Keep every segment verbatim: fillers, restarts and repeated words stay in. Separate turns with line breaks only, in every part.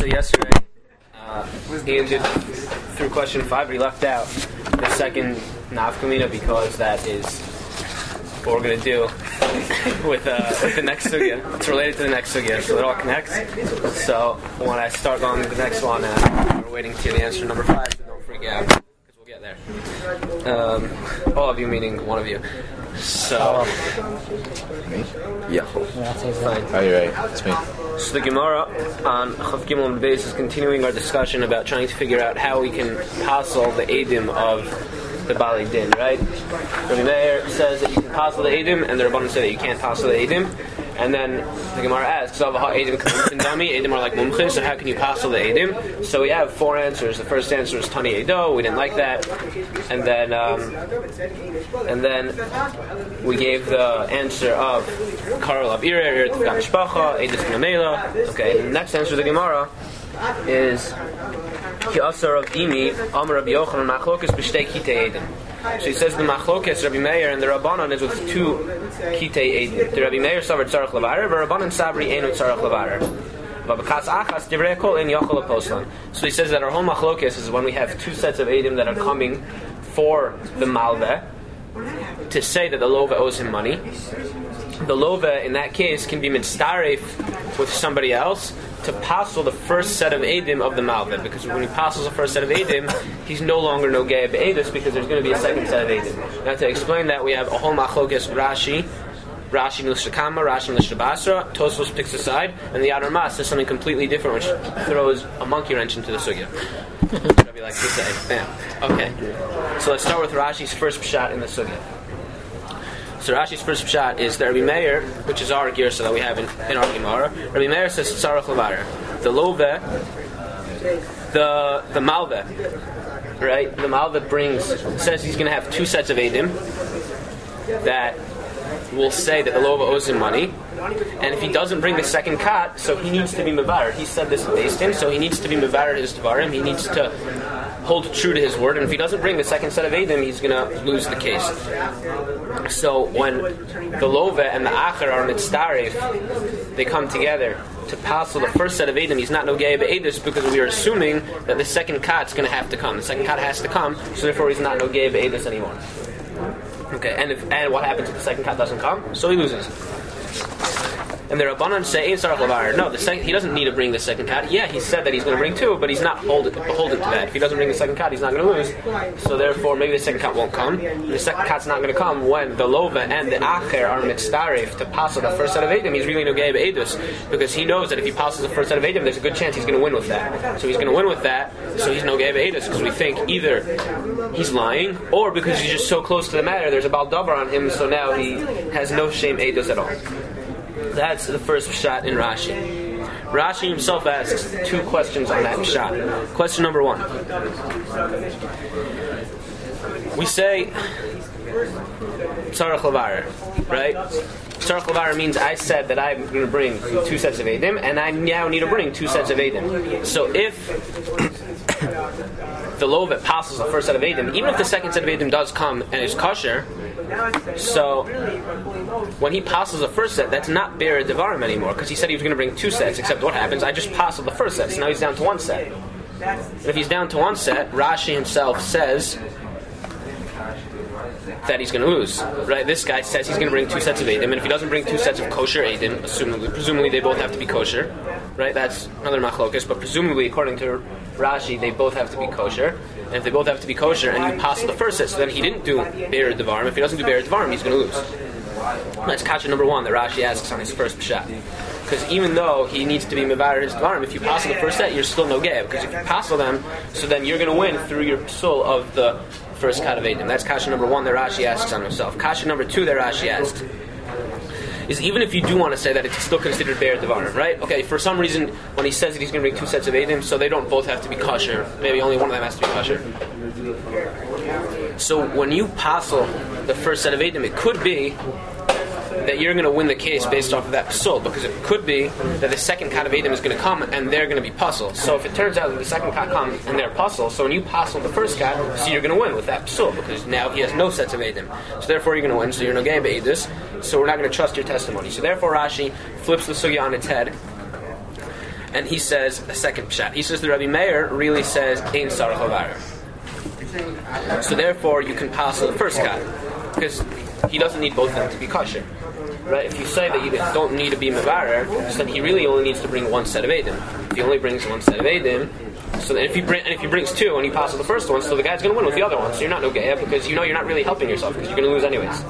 So yesterday, uh, Ian did through question five, but he left out the second nafkamina because that is what we're going to do with, uh, with the next sugya. It's related to the next sugya, so it all connects. So when I start going to the next one, uh, we're waiting to hear the answer number five, so don't freak out, because we'll get there. Um, all of you meaning one of you. So,
me? Yeah.
Fine.
Are you right? It's me.
So the Gemara on Chav Gimel and Beis is continuing our discussion about trying to figure out how we can passel the edim of the Bali Din, right? Rabbi Meir says that you can passel the edim, and the Rabbanan say that you can't passel the edim. And then the Gemara asks, edim edim are like mumchin, so how can you passel the edim? So we have four answers. The first answer is Tani Edo, we didn't like that. And then um, and then we gave the answer of Karel of Irer, Irer Tifgam Shpacha, Edis Namela. Okay, the next answer of the Gemara is Ki Asar of Imi, Amar Rabbi Yochanan Machlokes B'shtei Kitei Edim. So he says the Machlokes Rabbi Meir and the Rabbanan is with two Kitei Edim. The Rabbi Meir Savar Tzarech Levarer, the Rabbanan Sabri Einu Tzarech Levarer. So he says that our whole Machlokes is when we have two sets of Edim that are coming for the Malveh to say that the Lova owes him money. The Lova in that case can be mitzdaref with somebody else to passel the first set of Edim of the Malveh, because when he passels the first set of Edim, he's no longer Nogei Be'edus because there's going to be a second set of Edim. Now to explain that, we have a whole Machlokes Rashi, Rashi Nilshakama, Rashi Nilshabasra, Tosfos picks aside, and the Yad Mas says something completely different, which throws a monkey wrench into the sugya. I'd be like to say, bam. Okay, so let's start with Rashi's first pshat in the sugya. So Rashi's first pshat is the Rabbi Meir, which is our girsa that we have in, in our Gemara. Rabbi Meir says Tzarech Levarer. The Love, the the Malveh, right? The Malveh brings says he's going to have two sets of Edim that will say that the Lova owes him money, and if he doesn't bring the second kat, so he needs to be mevarer. He said this based him, so he needs to be mevarer his tavarim. He needs to hold true to his word, and if he doesn't bring the second set of Edim, he's going to lose the case. So when the Lova and the Acher are mitzdaref, they come together to passel the first set of Edim. He's not Nogei Be'edus because we are assuming that the second kat's going to have to come. The second kat has to come, so therefore he's not Nogei Be'edus anymore. Okay, and if and what happens if the second kat doesn't come? So he loses. And the Rabbanan say, Ein Tzarech Levarer. No, the second, he doesn't need to bring the second kat. Yeah, he said that he's going to bring two, but he's not beholden, beholden to that. If he doesn't bring the second kat, he's not going to lose. So therefore, maybe the second kat won't come. The second kat's not going to come when the Lova and the Acher are mitzdaref to pass the first set of Edim. He's really Nogei Be'edus, because he knows that if he passes the first set of Edim, there's a good chance he's going to win with that. So he's going to win with that, so he's Nogei Be'edus, because we think either he's lying, or because he's just so close to the matter, there's a Baal Davar on him, so now he has no shame Edus at all. That's the first pshat in Rashi. Rashi himself asks two questions on that pshat. Question number one. We say Tzarech Levarer, right? Tzarech Levarer means I said that I'm going to bring two sets of Edim, and I now need to bring two sets of Edim. So if the Lova passes the first set of Edim, even if the second set of Edim does come and is kosher, so when he passes the first set, that's not Be'er Devarim anymore, because he said he was going to bring two sets, except what happens? I just passed the first set, so now he's down to one set. And if he's down to one set, Rashi himself says that he's going to lose, right? This guy says he's going to bring two sets of Edim, and if he doesn't bring two sets of kosher Edim, assumably, presumably they both have to be kosher, right? That's another machlokas, but presumably, according to Rashi, they both have to be kosher, and if they both have to be kosher, and you pass the first set, so then he didn't do Be'er Devarim. If he doesn't do Be'er Devarim, he's going to lose. That's kasha number one that Rashi asks on his first pshat. Because even though he needs to be mevarer his Devarim, if you pass the first set, you're still Nogei, because if you pass them, so then you're going to win through your psul of the first kat of Edim. That's kasha number one that Rashi asks on himself. Kasha number two that Rashi asks is even if you do want to say that it's still considered Be'er Devarim, right? Okay, for some reason, when he says that he's going to bring two sets of Edim, so they don't both have to be kosher. Maybe only one of them has to be kosher. So when you passel the first set of Edim, it could be that you're going to win the case based off of that psul, because it could be that the second kat of Edim is going to come and they're going to be puzzle. So if it turns out that the second kat comes and they're puzzle, so when you puzzle the first kat, so you're going to win with that psul, because now he has no sets of Edim. So therefore you're going to win, so you're Nogei Be'edus, so we're not going to trust your testimony. So therefore Rashi flips the sugya on its head and he says a second pshat. He says the Rabbi Meir really says ein sarach levarer. So therefore, you can pass the first cut because he doesn't need both of them to be kosher. Right? If you say that you don't need to be mevarer, so then he really only needs to bring one set of edim. If he only brings one set of edim, so then if he bring, and if he brings two and he passes the first one, so the guy's going to win with the other one. So you're not nogea because you know you're not really helping yourself because you're going to lose anyways.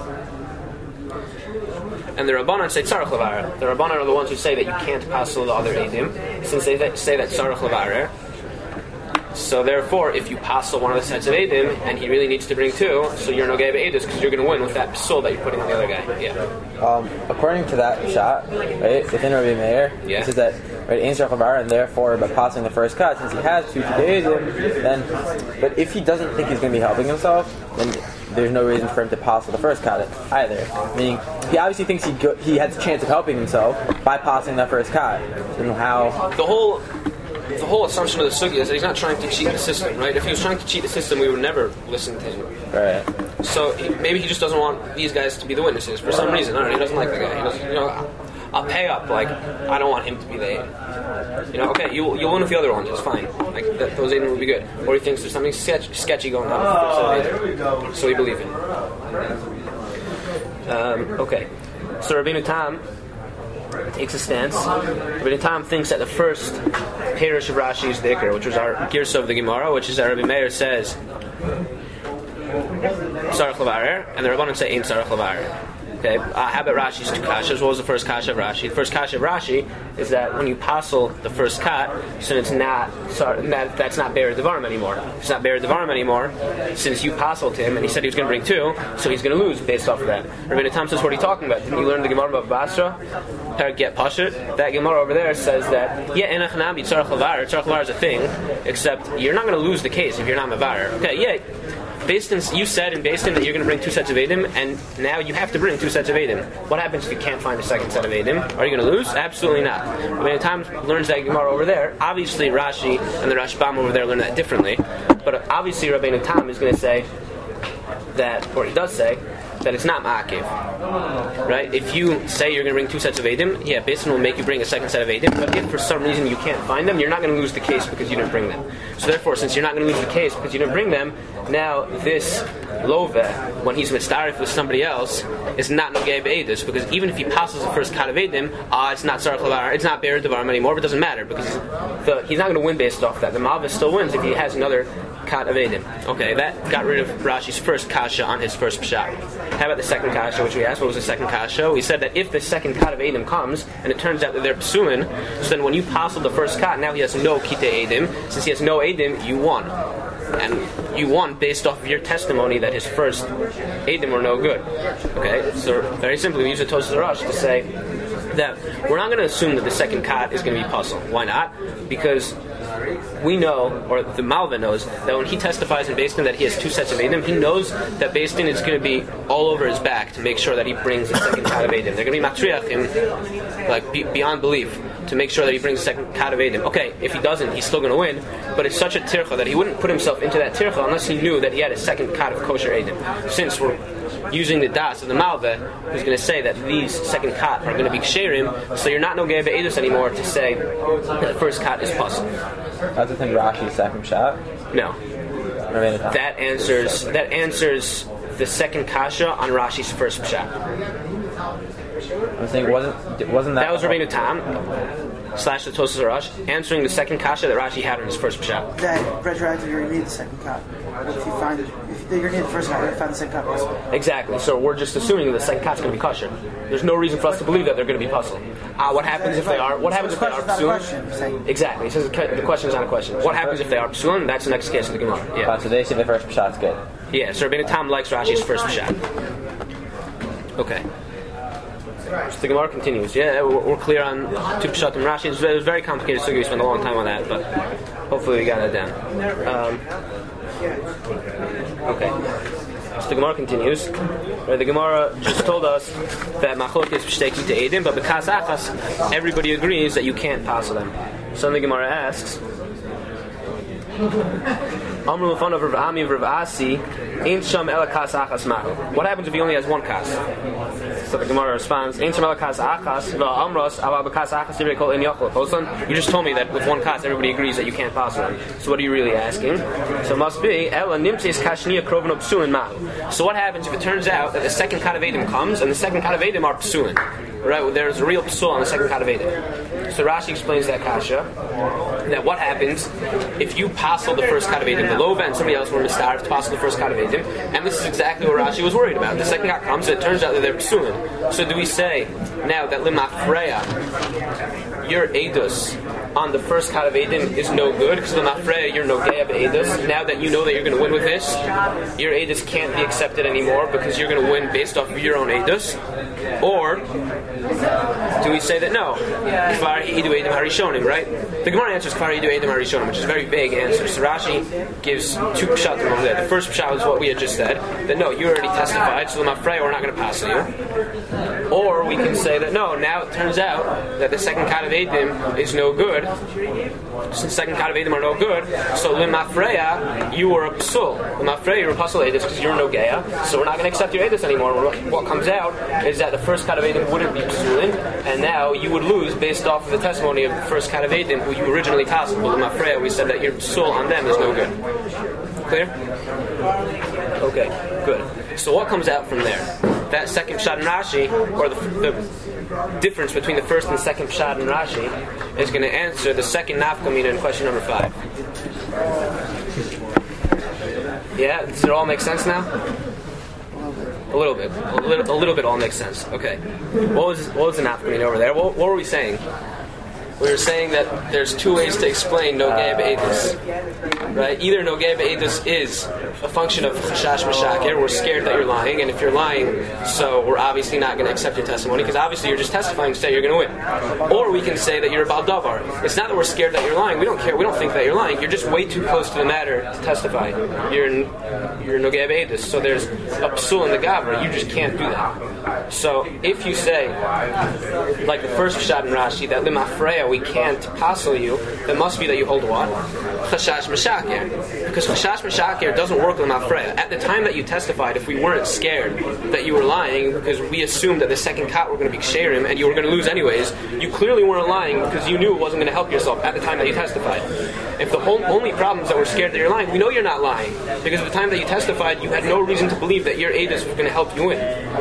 And the Rabbanan say tzarech levarer. The Rabbanan are the ones who say that you can't pass the other edim, since they say that tzarech levarer. So therefore, if you pass one of the sets of edim and he really needs to bring two, so you're no gay edus because you're going to win with that soul that you're putting on the other guy. Yeah.
Um, according to that shot, right, within Rabbi Meir,
yeah.
it says that right, ein sarach levarer, and therefore by passing the first cut, since he has two edim, then. But if he doesn't think he's going to be helping himself, then there's no reason for him to pass the first cut either. Meaning, he obviously thinks he go- he has a chance of helping himself by passing that first cut. So how
the whole. The whole assumption of the sugya is that he's not trying to cheat the system, right? If he was trying to cheat the system, we would never listen to him.
Right.
So he, maybe he just doesn't want these guys to be the witnesses for some reason. I don't know. He doesn't like the guy. He doesn't, you know, I'll pay up. Like I don't want him to be the aid. You know, okay, you you'll win with the other ones. It's fine. Like that, those aid will be good. Or he thinks there's something sketch, sketchy going on.
Oh, there we go.
So we believe it. Um, okay. So Rabbeinu Tam takes a stance. Rabbeinu Tam thinks that the first Perish of Rashi is the Iker, which was our Girsa of the Gemara, which is that Rabbi Meir says Sarach Levarer, and the Rabbanan say Ein Sarach Levarer. Okay, uh, how about Rashi's two kashas? What was the first kasha of Rashi? The first kasha of Rashi is that when you passel the first kat, so it's not, sorry, that, that's not Be'er Devarim anymore. It's not Be'er Devarim anymore, since you passeled him, and he said he was going to bring two, so he's going to lose based off of that. Rabbeinu Tam says, what are you talking about? Didn't you learn the Gemara of Basra? Get Pashut? That Gemara over there says that, yeah, Enach Nabi Tzarech Levarer, Tzarech Levarer is a thing, except you're not going to lose the case if you're not Mevarer. Okay, yeah. Based in, you said in based in that you're going to bring two sets of Edim, and now you have to bring two sets of Edim. What happens if you can't find a second set of Edim? Are you going to lose? Absolutely not. When the time learns that Gemara over there, obviously Rashi and the Rashbam over there learn that differently. But obviously Rabbeinu Tam is going to say that, or he does say, that it's not ma'akev. Right? If you say you're going to bring two sets of Edim, yeah, Beis Din will make you bring a second set of Edim, but if for some reason you can't find them, you're not going to lose the case because you didn't bring them. So therefore, since you're not going to lose the case because you didn't bring them, now this Love, when he's mistarif with somebody else, is not nogei be'edus, because even if he passes the first kat of Edim, ah, uh, it's not Sarach Levarer, it's not Be'er Devarim anymore, but it doesn't matter, because the, he's not going to win based off that. The Malva still wins if he has another kat of Edim. Okay, that got rid of Rashi's first kasha on his first pshat. How about the second kasha, which we asked? What was the second kasha? We said that if the second kat of Edim comes, and it turns out that they're psuin, so then when you passel the first kat, now he has no kitei Edim. Since he has no Edim, you won. And you won based off of your testimony that his first Edim were no good. Okay, so very simply, we use a Tosas Rosh to say that we're not going to assume that the second kat is going to be puzzle. Why not? Because we know, or the Malva knows, that when he testifies in Beis Din that he has two sets of Edim, he knows that Beis Din is going to be all over his back to make sure that he brings the second kat of Edim. They're going to be matriach him, like, be, beyond belief, to make sure that he brings the second kat of Edim. Okay, if he doesn't, he's still going to win, but it's such a tircha that he wouldn't put himself into that tircha unless he knew that he had a second kat of kosher Edim. Since we're using the das of the Malva, who's going to say that these second kat are going to be ksherim, so you're not no gei be'edus anymore to say that the first kat is puzzle.
That's within Rashi's second shot?
No. That answers that answers the second kasha on Rashi's first pshat.
I'm saying wasn't wasn't that
that was Rabbeinu Tam slash the Tosas Rosh answering the second kasha that Rashi had on his first pshat.
That retroactive, you're going to need the second cut. If you find it, if you're going to need the first cut, you find the second cut.
Exactly. So we're just assuming that the second kat's going to be kosher. There's no reason for us to believe that they're going to be puzzle. Ah, uh, what happens if they are? What happens if they are psulim? Exactly. He says the question is not a question. What happens if they are psulim? That's the next case of the Gemara. Yeah.
So they say the first pshat's good.
Yeah. So Rabbeinu Tam likes Rashi's first pshat. Okay. So the Gemara continues. Yeah, we're, we're clear on two pshat and Rashi. It was, it was very complicated, so we spent a long time on that, but hopefully we got it down. Um, okay. So the Gemara continues. Right, the Gemara just told us that machlok is b'shteki to edim, but b'kas achas, everybody agrees that you can't pass them. So then the Gemara asks, Amru Lefanav Rav Ami Rav Asi Ain't Sham Ela Kas Achas Mahu. What happens if he only has one kas? So the Gemara responds, Ain't Sham Ela Kas Achas Va Amros Ava Bekas Achas Divrei Kol In Yochel. Poson, you just told me that with one kas everybody agrees that you can't pass one. So what are you really asking? So it must be Ela Nimtzes Kashnia Kroven Psulin Mahu. So what happens if it turns out that the second kat of Edom comes and the second kat of Edom are Psulin? Right, well, there's a real psul on the second kat of Edom. So Rashi explains that kasha, that what happens if you passel the first kat of Edom, the Lova and somebody else were mistar to passel the first kat of Edom, and this is exactly what Rashi was worried about. The second kat comes and it turns out that they're psulin. So do we say now that limafreya, your edus on the first kat of Edom is no good because limafreya you're no gay of edus. Now that you know that you're going to win with this, your edus can't be accepted anymore because you're going to win based off of your own edus. Or do we say that no, Kvar Idu Edom Harishonim, right? The Gemara answers Kvar Idu Edom Harishonim, which is a very vague answer. So Rashi gives two pshatim over there. The first pshat is what we had just said, that no, you already testified, so Lamafrei, we're not going to pass you. Or we can say that no, now it turns out that the second kat of Edom is no good. So the second kat of Edom are no good. So Limafreya, you were a psul. Limafreya, you're a pasul edus because you're no geya. So we're not going to accept your edus anymore. What comes out is that the first kat of Edom wouldn't be psulin, and now you would lose based off of the testimony of the first kat of Edom who you originally passed. But Limafreya, we said that your psul on them is no good. Clear? Okay, good. So what comes out from there? That second pshat in Rashi, or the, the difference between the first and second pshat in Rashi, is going to answer the second nafkamina in question number five. Yeah, does it all make sense now? A little bit, a little, a little bit all makes sense. Okay, what was what was the nafkamina over there? What, what were we saying? We were saying that there's two ways to explain Nogei B'Edus, right? Either Nogei B'Edus is a function of Chashash Mashaker, we're scared that you're lying, and if you're lying, so we're obviously not going to accept your testimony, because obviously you're just testifying to say you're going to win. Or we can say that you're a Baal Davar. It's not that we're scared that you're lying, we don't care, we don't think that you're lying, you're just way too close to the matter to testify. You're you're Nogei B'Edus, so there's a psul in the Gavra, you just can't do that. So if you say, like the first pshat in Rashi, that Limafreya, we can't passel you, then must be that you hold what? Chashash Mashaker. Because Chashash Mashaker doesn't work with Mafreya. At the time that you testified, if we weren't scared that you were lying, because we assumed that the second kat were going to be ksherim and you were going to lose anyways, you clearly weren't lying because you knew it wasn't going to help yourself at the time that you testified. If the whole, only problem is that we're scared that you're lying, we know you're not lying. Because at the time that you testified, you had no reason to believe that your edus was going to help you win.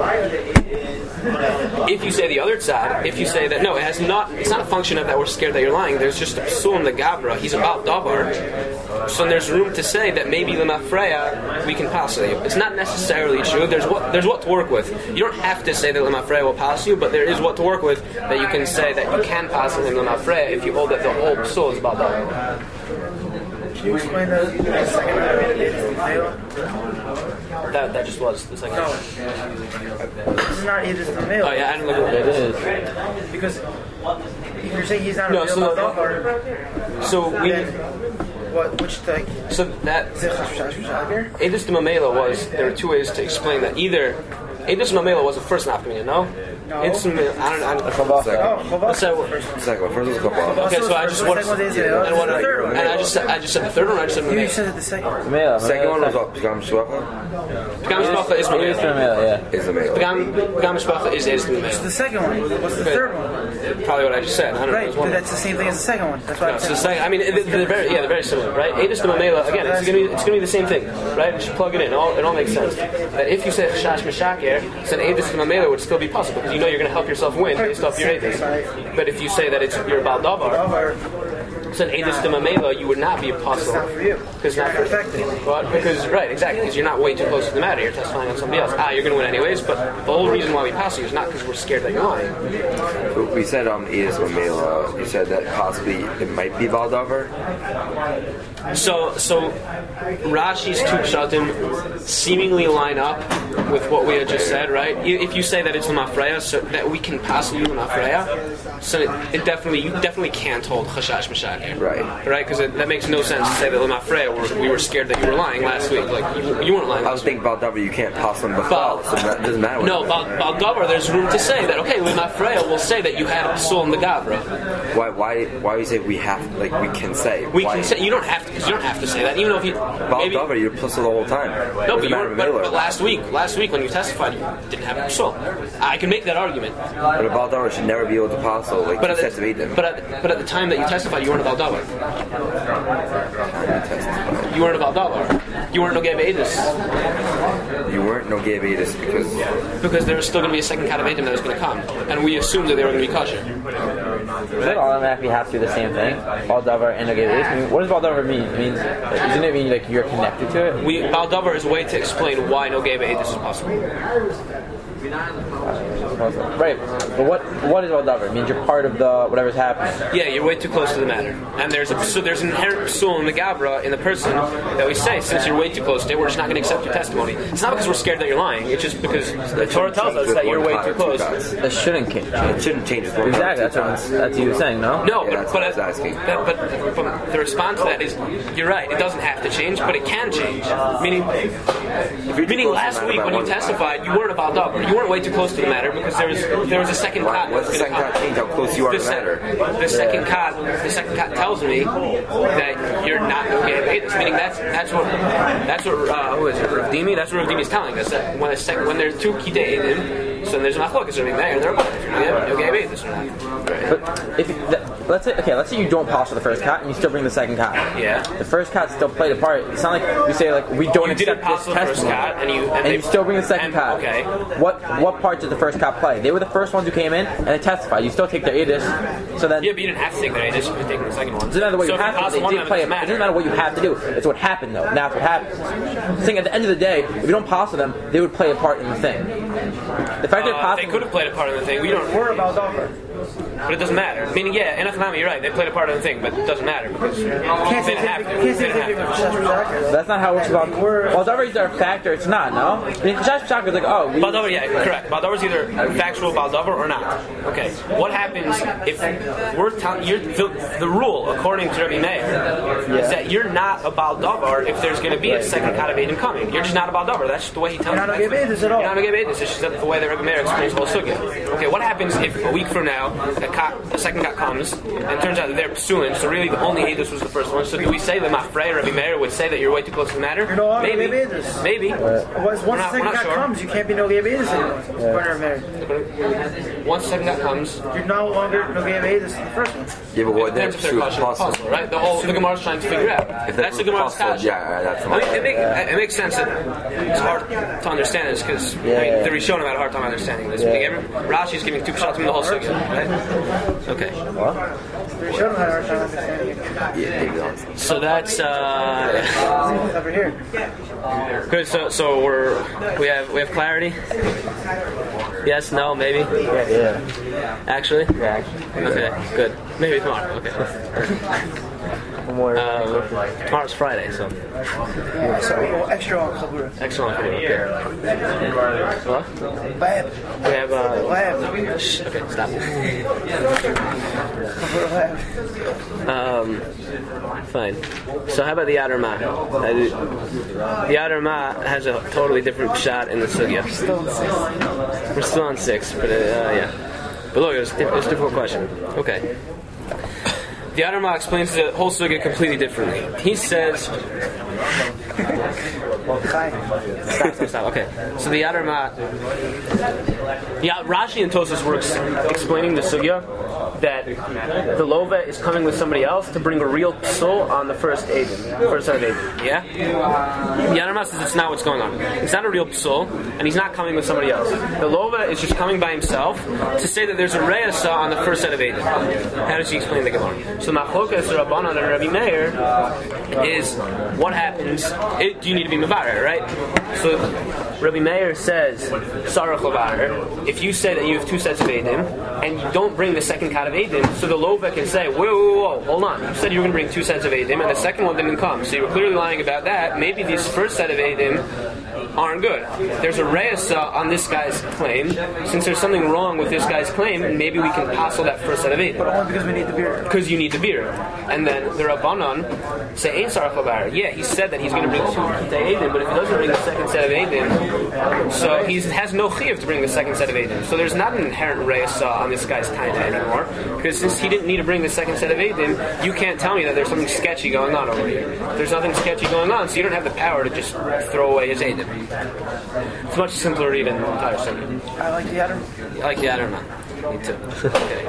If you say the other side, if you say that no, it has not, it's not a function of that we're scared that you're lying. There's just a psul in the Gavra. He's about davar. So there's room to say that maybe the Mafreya we can pass you. It's not necessarily true. There's what there's what to work with. You don't have to say that the Mafreya will pass you, but there is what to work with that you can say that you can pass him the Mafreya if you hold that the whole psul is about davar.
Can you explain the, the second
That that just was the second.
No. This is not Edus the male.
Oh yeah, I didn't look at it. It is.
Because if you're saying he's not a
No,
real
so-
Davar,
So we.
then what? Which like
So that
is it Chashash Mashaker?
Edus de Mamela was, there were two ways to explain that. Either Edus de Mamela was the first nafkamina, no?
No.
Edus de Mamela, I don't, I don't
Oh,
Second.
Chavas
So-
was the first one.
Second one. First was Kabbalah.
Okay, so I just
The
want
second one is
and,
Israel.
what,
This is the third one.
and I just said, I just said the third one. Or I just said
You
Mamela.
said it the second one.
Mela,
Second one was
Mela,
what? Pagam Shvacha?
Pagam Mishpacha is
It is for
Mamela.
Mela, yeah.
Is the male.
Pagam Pagam Mishpacha is Edus de
The
Mamela.
second one was the third one.
Probably what I just said. I don't know.
Right,
There's
but
one.
that's the same thing as the second one. That's why
No,
I'm
so the
saying.
second, I mean, they're, they're very, yeah, they're very similar, right? Edus de Mamela, again, it's going to be, it's going to be the same thing, right? Just plug it in. It all, it all makes sense. That if you say Chashash Mashaker, then Edus de Mamela would still be possible because you know you're going to help yourself win based off your Edus. But if you say that it's you're about davar,
Davar,
so in Edus de Mamela, you would not be a apostle.
it's not for you.
Because not
You're
for
affected.
But because right, exactly, because you're not way too close to the matter. You're testifying on somebody else. Ah, you're going to win anyways. But the whole reason why we pass you is not because we're scared that you're lying.
We said um, Edus Mamela. You said that possibly it might be Valdavar.
So, so Rashi's two pshatim seemingly line up with what we had just said, right? If you say that it's Lamafreya, so that we can pass you Lamafreya, so it, it definitely, you definitely can't hold Chashash Mashaker.
Right.
Right? Because that makes no sense to say that Lamafreya, were, we were scared that you were lying last week. Like, you, you weren't lying
I
last
was thinking Valdavar. You can't pass them before, so that doesn't matter. What
No,
it
Bal Davar, there's room to say that, okay, Limafreya will say that you had a psul in the Gavra.
Why? Why? Why do you say we have? Like we can say?
We
why?
can say, you don't have to, because you don't have to say that, even though if you, maybe,
Baldavar, you're plus the whole time.
no, but, you were, but, but last week, last week when you testified, you didn't have a psul. I can make that argument.
But a Baldavar should never be able to apostle like
But
two
at,
sets of
the,
Eidim.
but, at, but at the time that you testified, you weren't a Baldavar. You weren't a Baldavar. You weren't no Geb Edis.
You weren't no Geb Edis because
because there was still going to be a second cat of Eidim that was going to come, and we assumed that they were going to be kosher.
Does that automatically have to do the same thing? Baldavar and Nogay Beis? I mean, what does Baldavar mean? It means, doesn't it mean like you're connected to it?
We Baldavar is a way to explain why no Geb Edis is possible.
Right, but what what is Baldavar? It means you're part of the whatever's happening.
Yeah, you're way too close to the matter, and there's a so there's an inherent psul in the Gabra in the person that we say, since you're way too close to it, we're just not going to accept your testimony. It's not because we're scared that you're lying. It's just because the Torah tells us that you're way too close.
That shouldn't change.
It shouldn't change. With one
Exactly, that's what, that's what you were saying, no?
No,
Yeah,
but
that's
but,
what I was asking.
But, but, but the response to that is, you're right. It doesn't have to change, but it can change. Meaning, meaning last week when you testified, you weren't about Baldavar. You weren't way too close to the matter because there was there was a second
Why-
cot.
What's the second cot change? How close you are
The,
to the
se-
matter?
the second cot, the second cot tells me that you're not okay with Edis. Meaning that's that's what that's what uh, who is it? Rav Dimi? That's what Rav Dimi is telling us, that when a sec- when there's two kitei Edim, so there's machlokas are being there, and they're okay with Edis or not.
But if the, let's say okay, let's say you don't posture the first cut and you still bring the second cut.
Yeah.
The first cut still played a part. It's not like you say like we don't
You didn't
accept
pass
this
the first
testimony,
cut, and you and,
and
they,
you still bring the second
and,
cut.
Okay.
What what part did the first cut play? They were the first ones who came in and they testified. You still take their edis. So then
Yeah, but you didn't have to take that. Edis. You could take the second one.
it doesn't matter what
so
you have to do. They did play. It doesn't matter what you have to do. It's what happened though. That's what happened. The thing at the end of the day, if you don't pass them, they would play a part in the thing. The fact they're
Uh,
passing.
they could have played a part of the thing. We don't.
We're about Baldavar.
But it doesn't matter. Meaning, yeah, in Anathema, you're right. They played a part of the thing, but it doesn't matter because they
Can't say
didn't have to.
can't
They
say
didn't have to.
Baldavar.
That's not how it works about. Well, Baldavar is a factor. It's not. No. I mean, Chash Pshak is like, oh, we,
Baldavar, yeah, correct. Baldavar is either factual Baldavar or not. Okay. What happens if we're telling you're the, the rule according to Rabbi Meir is that you're not a Baldavar if there's going to be a second kat of Eidim coming. You're just not a Baldavar. That's just the way he tells
You're not
you.
a Geb Edis at all.
You're not a Geb Edis. It's just the way that Rabbi Meir explains the whole sugya. Okay. What happens if a week from now a, kat, a second kat comes and it turns out that they're pursuing? So really, the only Edis was the first one. So do we say that Mafrei Rabbi Meir would say that you're way too close to the matter?
You're no longer
Maybe.
Geb Edis.
Maybe.
Once
We're
the
not- we're
second
not
cut
sure.
comes, you can't be no Geb Edis anymore. Partner of marriage.
Once the second kat comes.
You're no longer no Geb Edis in the first one.
Yeah, but what
It
then
depends if they're
pursuit
kosher or
possible?
possible, right? The whole the Gemara is trying to figure out.
If
That's the Gemara's
possible,
kasha.
yeah, that's
I mean,
fine.
it, make, it makes sense that it's hard to understand this because I mean,
yeah.
the Rishonim had a hard time understanding this.
Yeah.
Like, every, Rashi's giving two shots from the whole sugya, right? Okay.
We showed them how hard time understanding it.
Yeah, maybe honestly.
So that's uh,
Over here.
good. So so we're we have we have clarity. Yes. No. Maybe.
Yeah, yeah.
Actually.
Yeah, actually.
Okay. Good. Maybe tomorrow. Okay.
One more.
Um, tomorrow's Friday, so
So well, extra on Chabura.
excellent. Okay. What?
Lab.
We have uh.
Lab.
Shh, okay, stop.
Chabura lab.
Um, fine. So how about the Yad Ma? Uh, the Yad Ma has a totally different shot in the sugya. We're still on six, but uh, yeah. But look, it's, it's a difficult question. Okay. The Yad Ma explains the whole sugya completely differently. He says. Stop, stop, stop. Okay. So the Yad Ma. Yeah, Rashi and Tosas were ex- explaining the sugya that the lova is coming with somebody else to bring a real psul on the first Eidim, first set of Eidim. Yeah? Yad Ma says it's not what's going on. It's not a real psul, and he's not coming with somebody else. The lova is just coming by himself to say that there's a reasa on the first set of Eidim. How does he explain the Gemara? So Machlokas Rabbanan and Rabbi Meir is what happens. It, do you need to be Mevarer, right? So Rabbi Meir says, Sarach Levarer, if you say that you have two sets of Eidim, and you don't bring the second kat of Eidim, so the Lova can say, whoa, whoa, whoa, hold on. You said you were going to bring two sets of Eidim, and the second one didn't come, so you were clearly lying about that. Maybe this first set of Eidim aren't good. There's a reisa on this guy's claim. Since there's something wrong with this guy's claim, maybe we can passel that first set of eidim.
But only because we need the beer.
Because you need the beer. And then the Rabbanon say, Ein Sarach Lavar. Yeah, he said that he's going to bring two Kitei Eidim, but if he doesn't bring the second set of Eidim, so he has no chiyuv to bring the second set of Eidim. So there's not an inherent reisa on this guy's taina anymore, because since he didn't need to bring the second set of Eidim, you can't tell me that there's something sketchy going on over here. There's nothing sketchy going on, so you don't have the power to just throw away his Eidim. It's much simpler to read in the entire sermon.
I like the Adam.
I like the Adam. Me too. Okay.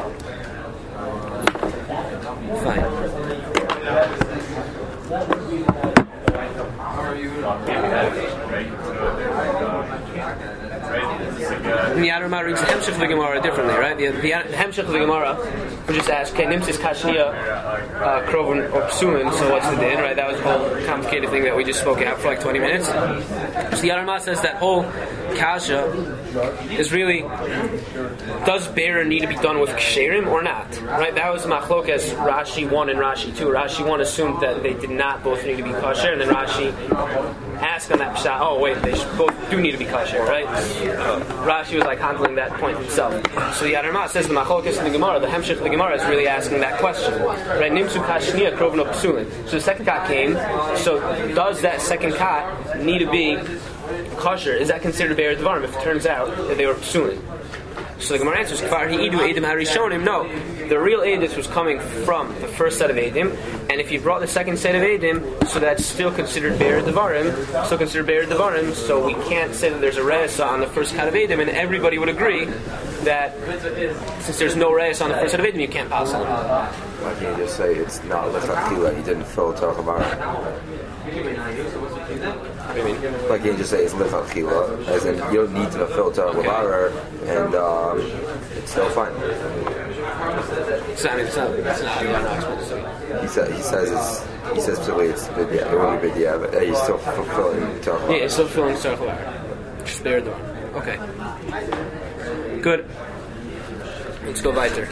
And the Adamah reads the Hemshech of the Gemara differently, right? The, the Hemshech of the Gemara, we just ask, okay, Nimtzis Kashnia, Krovin or Psulin, so what's the din, right? That was a whole complicated thing that we just spoke out for like twenty minutes. So the Adamah says that whole Kasha is really, does Be'er need to be done with Ksherim or not? Right? That was Machlokas Rashi one and Rashi two. Rashi one assumed that they did not both need to be kosher, and then Rashi asked on that pshat, oh wait, they both do need to be kosher, right? Rashi was like handling that point himself. So the Adamah says the Machlokas in the Gemara, the Hemshech of the Gemara is really asking that question. Right? Nimtzu Kashnia Krovno Psulin. So the second kat came, so does that second kat need to be kosher? Is that considered Be'er Dvarim if it turns out that they were psulin? So the Gemara answers, Kvar Hi'idu Eidim Harishonim. No, the real Eidus was coming from the first set of Eidim, and if you brought the second set of Eidim, so that's still considered Be'er Dvarim, still considered Be'er Dvarim, so we can't say that there's a reisa on the first kat of Eidim, and everybody would agree that since there's no reisa on the first set of Eidim, you can't pass on them.
Why can't you just say it's not lechatchila, he didn't filter about it?
What do you mean?
Like you just say it's lechatchila, as in you don't need to filter okay. Lavar, and um, it's still fine.
So I mean, it's not. It's not. I'm not supposed to say.
He says. He says it's. He says specifically it's bidya. It won't be bidya, but uh, he's still fulfilling tzarech.
Yeah, it's still fulfilling tzarech lavar. Just bear door. Okay. Good. Let's go weiter.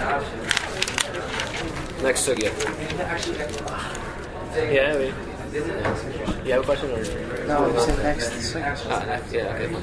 Next sugya. Yeah, we. You have a question or?
No, you said next.
Ah, next. Yeah, okay.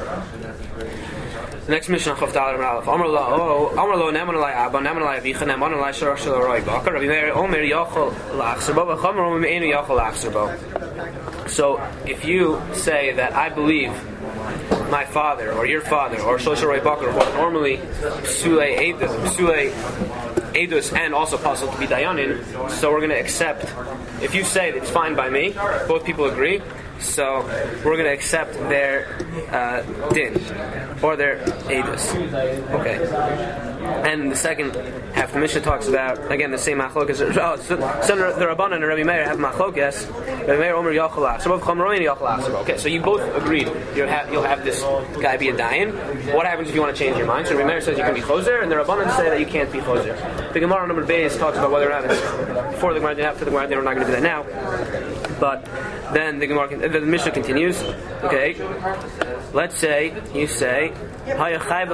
Fine. Next mission of Chavdal and Aleph. Amar lo, oh, Amar lo, neman alai Abba, neman alai Avicha, neman alai Shorach shel Aroi Bakar. Rabbi Meir Omer Yachol la'achzerbo, v'chomer Omer me'enu Yachol la'achzerbo. So, if you say that I believe my father or your father or Shlosh Aroi Bakar, or normally Psulei Psulei Edus and also possible to be Dayanin, so we're going to accept, if you say that it's fine by me, both people agree, so we're going to accept their uh, din, or their edus. Okay. And the second half, the Mishnah talks about, again, the same machlokas. Oh, so, so the Rabbanan and Rabbi Meir have machlokas. Rabbi Meir Omer Yachalach. So both Chamroin Yachalach. Okay, so you both agreed you'll have, you'll have this guy be a dayan. What happens if you want to change your mind? So Rabbi Meir says you can be choser, and the Rabbanan say that you can't be choser. The Gemara number Beis talks about whether or not it's before the Gemara, after the Gemara. We're not going to do that now. But then the Gemara, the Mishnah continues. Okay, let's say you say, so very similar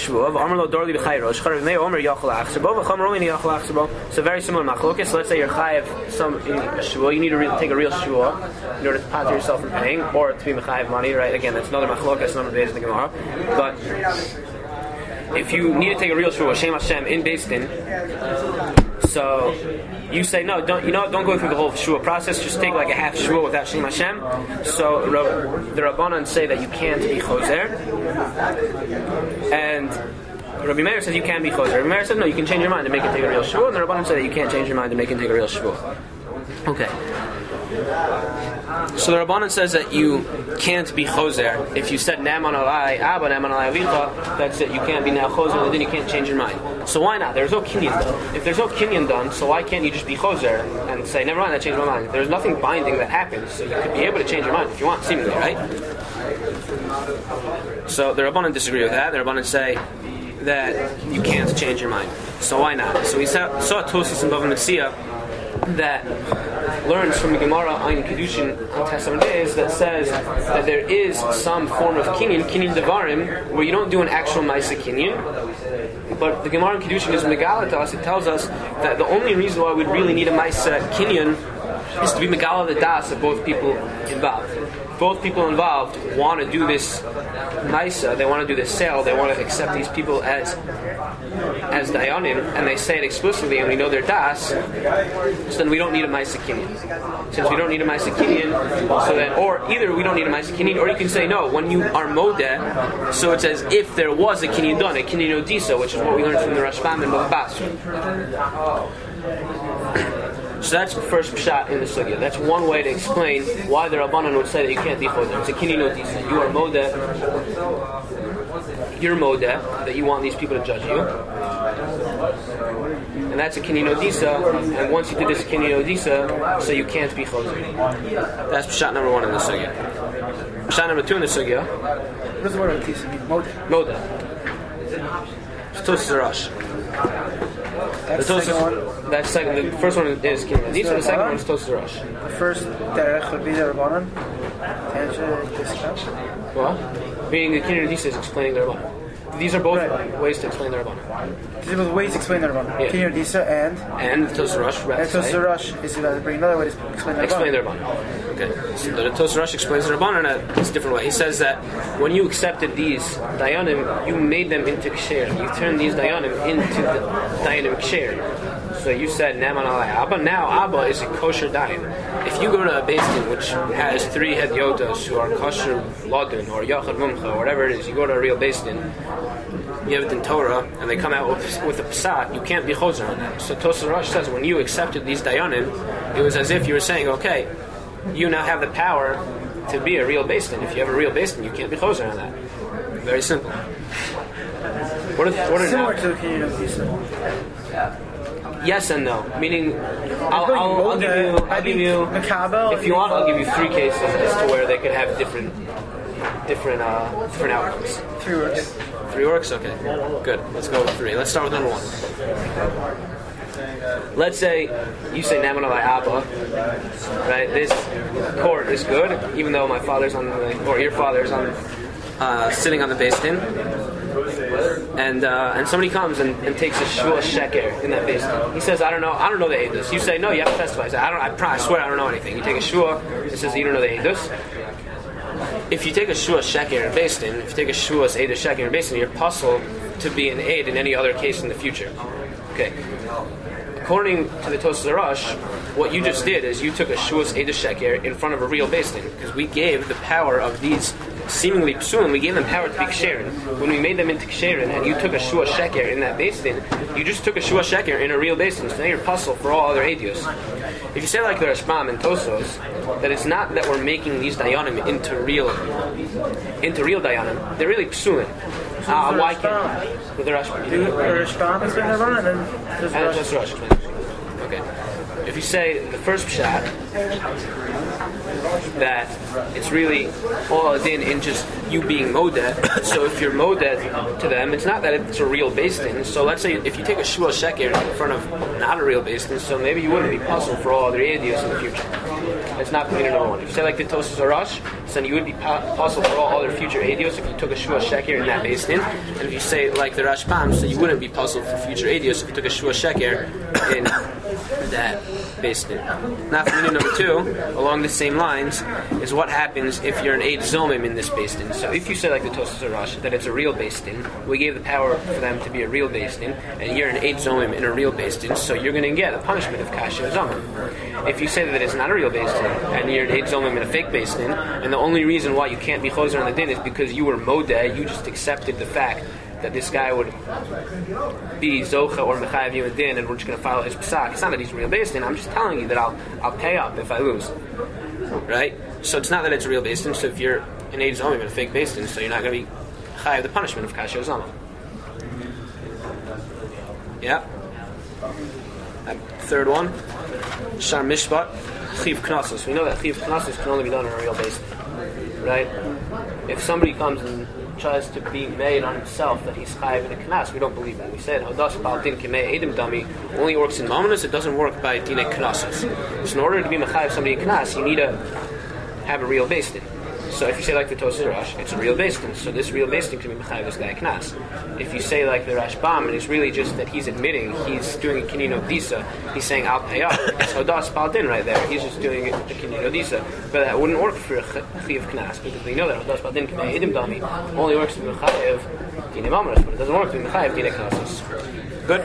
machlokes. So let's say you're chayav some in a shvuah. You need to re- take a real shvuah in order to pater yourself from paying, or to be mechayav money. Right? Again, that's another machlokes, number days in the Gemara. But if you need to take a real shvuah, Shem Hashem in Beis Din, so you say no, don't you know? Don't go through the whole shvuah process. Just take like a half shvuah without Shem Hashem. So the Rabbanan say that you can't be choser, and Rabbi Meir says you can be choser. Rabbi Meir says no, you can change your mind and make it take a real shvuah, and the Rabbanan say that you can't change your mind and make it take a real shvuah. Okay. So the Rabbanan says that you can't be choser if you said Naman alai Abba, Naman alai Avicha. That's it. You can't be now choser, and then you can't change your mind. So why not? There's no kinyan done. If there's no kinyan done, so why can't you just be choser and say never mind, I changed my mind? There's nothing binding that happens, so you could be able to change your mind if you want, seemingly, right? So the Rabbanan disagree with that. The Rabbanan say that you can't change your mind. So why not? So we saw, saw Tosas and Bava Metzia that learns from the Gemara on Kedushin on Testament days that says that there is some form of kinyan, kinyan devarim, where you don't do an actual Maisa kinyan, but the Gemara in Kedushin is megala to us. It tells us that the only reason why we'd really need a Maisa kinyan is to be megala the das of both people involved. both people involved want to do this Maisa, they want to do this sale, they want to accept these people as as Dayanim, and they say it explicitly, and we know they're Das, so then we don't need a Maisa Kinyan. Since we don't need a Maisa Kinyan, so then, or either we don't need a Maisa Kinyan, or you can say no, when you are Modeh, so it's as if there was a Kinyan done, a Kinyan Odisa, which is what we learned from the Rashbam and Bava Basra. So that's the first shot in the sugya. That's one way to explain why the Rabbanan would say that you can't default them. It's a kinyan odisa. You are modeh. You're modeh that you want these people to judge you, and that's a kinyan odisa. And once you did this kinyan odisa, so you can't be choser. That's shot number one in the sugya. Shot number two in the sugya.
What does the word odisa mean? Modeh.
Modeh. It's Tosas Arash.
That's the second one.
That's second. The first one is Kinyan Odisa. The second one is Tosas Arash.
The first derech would be the Rabbanan.
Well, being the Kinyan Odisa is explaining the Rabbanan. These are both
Right.
ways to explain the Rabbanan.
These are both ways to explain the Rabbanan.
Yeah.
Kinyan Odisa and
And Tosas Arash.
and Tosas Arash is about to bring another way to explain the
Explain the
Rabbanan.
Rabbanan. Okay. So the Tosas Arash explains the Rabbanan in a different way. He says that when you accepted these Dayanim, you made them into Ksher. You turned these Dayanim into the Dayanim Ksher. So you said Naman alai Abba. Now Abba is a kosher dayan. If you go to a Beis Din which has three head yotas who are kosher ladin or yachad mumcha or whatever it is, you go to a real Beis Din, you have it in Torah, and they come out with, with a psat, you can't be choser on that. So Tosas Arash says when you accepted these dayanim, it was as if you were saying, okay, you now have the power to be a real Beis Din. If you have a real Beis Din, you can't be choser on that. Very simple. What are, what are
Similar
now?
to the Kinyan Odisa.
Yes and no. Meaning, I'll, I'll, I'll give you, I'll give you, if you want, I'll give you three cases as to where they could have different, different, uh, different outcomes.
Three words.
Three works? Okay. Good. Let's go with three. Let's start with number one. Let's say you say Naman alai Abba, right? This court is good, even though my father's on the, or your father's on, uh, sitting on the Beis Din. And uh, and somebody comes and, and takes a shua sheker in that Beis Din. He says, I don't know, I don't know the edus. You say, no, you have to testify. I say, I don't, I, probably, I swear, I don't know anything. You take a shua. It says you don't know the edus. If you take a shua sheker in Beis Din, if you take a shua's edus sheker in Beis Din, you're puzzled to be an aid in any other case in the future. Okay. According to the Tosas Arash, what you just did is you took a shua's edus sheker in front of a real Beis Din, because we gave the power of these seemingly psulim, we gave them power to be ksherin. When we made them into ksherin, and you took a shua sheker in that Beis Din, you just took a shua sheker in a real Beis Din, so now you're puzzled for all other edios. If you say like the Rashbam and Tosos, that it's not that we're making these dayanim into real, into real dayanim, they're really psulim. Uh, why can't with the Rashbam?
Do the Rashbam explain the Rabbanan and then
And
Tosas
just
Arash.
Rush. Okay. If you say the first pshat, that it's really all in in just you being modeh. So if you're modeh to them, it's not that it's a real Beis Din. So let's say if you take a shua sheker in front of not a real Beis Din, so maybe you wouldn't be puzzled for all other adios in the future. It's not clear number one. If you say like the Tosas Arash, so then you would be puzzled for all other future adios if you took a shua sheker in that Beis Din. And if you say like the Rashbam, so you wouldn't be puzzled for future adios if you took a shua sheker in that Beis Din. Now, for number two, along the same lines, is what happens if you're an Eid Zomim in this Beis Din. So if you say like the Tosas Arash that it's a real Beis Din, we gave the power for them to be a real Beis Din, and you're an Eid Zomim in a real Beis Din, so you're going to get a punishment of Kasher Zomim. If you say that it's not a real Beis Din, and you're an Eid Zomim in a fake Beis Din, and the only reason why you can't be Choser on the Din is because you were Modeh, you just accepted the fact that this guy would be Zocha or Mechayev you and Din, and we're just going to follow his Pesach. It's not that he's a real Beis Din. I'm just telling you that I'll I'll pay up if I lose, right? So it's not that it's a real Beis Din. So if you're an Eid Zomim in a fake Beis Din, so you're not going to be Chayev the punishment of Kasher Zomim. Yeah. Uh, third one, Shar Mishpat, Chiv Knossos. We know that Chiv Knossos can only be done in a real Beis Din, right? If somebody comes and tries to be made on himself that he's chayiv in a knas, we don't believe that. We said Hodas Bal Din Kimei Edim Dami only works in Mamonos, it doesn't work by Dine Knossos. So in order to be mechayiv somebody in knas, you need to have a real Beis Din. So if you say like the Tosas Rosh, it's a real Beis Din. So this real Beis Din can be Mechayev this guy Knas. If you say like the Rashbam, and it's really just that he's admitting he's doing a Kinino Disa, he's saying I'll pay up. It's Hodas Baldin right there. He's just doing a Kinino Disa. But that wouldn't work for a Chiv Knas, because we know that Hodas Baldin can be Edim Dami. Only works to be Mechayev Dine Mamras, but it doesn't work to be Mechayev Dine Knasos. Good?